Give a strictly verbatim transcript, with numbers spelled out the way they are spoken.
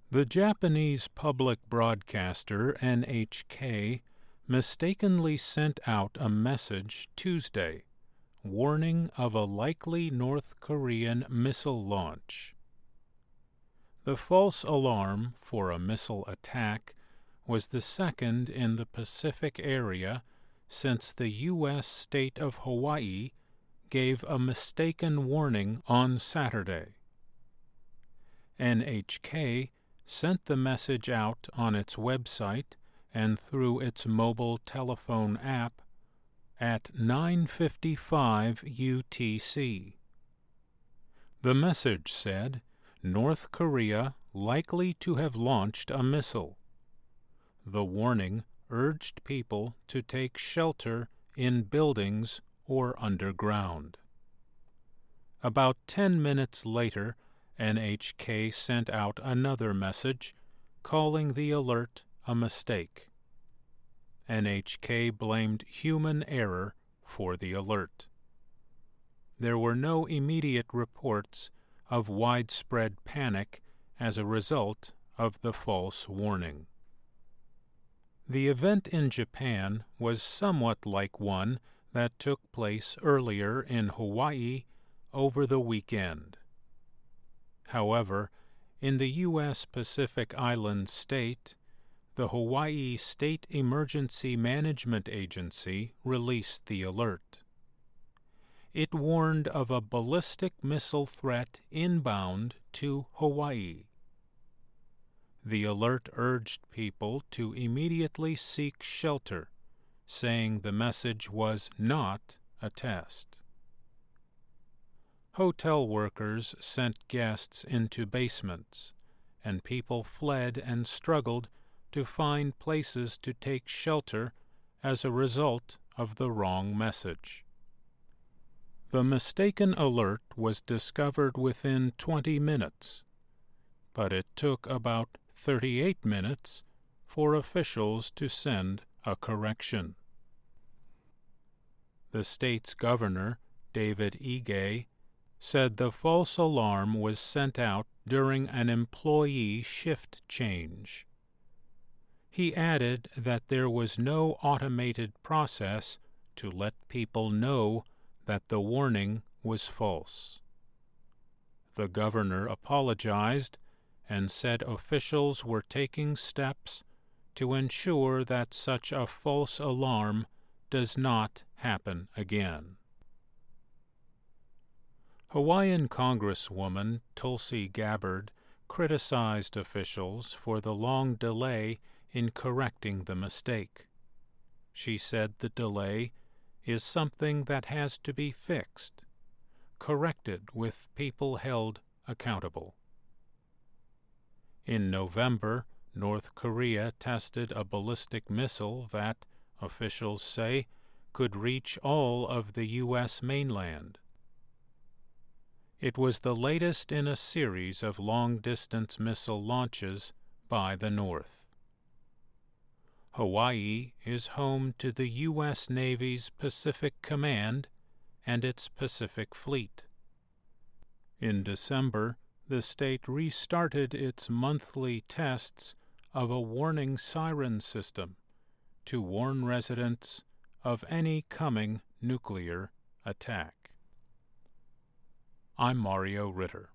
The Japanese public broadcaster N H K mistakenly sent out a message Tuesday warning of a likely North Korean missile launch. The false alarm for a missile attack was the second in the Pacific area since the U S state of Hawaii gave a mistaken warning on Saturday. N H K sent the message out on its website and through its mobile telephone app at nine fifty-five U T C. The message said, North Korea likely to have launched a missile. The warning urged people to take shelter in buildings or underground. About ten minutes later, N H K sent out another message calling the alert a mistake. N H K blamed human error for the alert. There were no immediate reports of widespread panic as a result of the false warning. The event in Japan was somewhat like one that took place earlier in Hawaii over the weekend. However, in the U S Pacific Island state, the Hawaii State Emergency Management Agency released the alert. It warned of a ballistic missile threat inbound to Hawaii. The alert urged people to immediately seek shelter, saying the message was not a test. Hotel workers sent guests into basements, and people fled and struggled to find places to take shelter as a result of the wrong message. The mistaken alert was discovered within twenty minutes, but it took about thirty-eight minutes for officials to send a correction. The state's governor, David Ige, said the false alarm was sent out during an employee shift change. He added that there was no automated process to let people know that the warning was false. The governor apologized and said officials were taking steps to ensure that such a false alarm does not happen again. Hawaiian Congresswoman Tulsi Gabbard criticized officials for the long delay in correcting the mistake. She said the delay is something that has to be fixed, corrected with people held accountable. In November, North Korea tested a ballistic missile that, officials say, could reach all of the U S mainland. It was the latest in a series of long-distance missile launches by the North. Hawaii is home to the U S Navy's Pacific Command and its Pacific Fleet. In December, the state restarted its monthly tests of a warning siren system to warn residents of any coming nuclear attack. I'm Mario Ritter.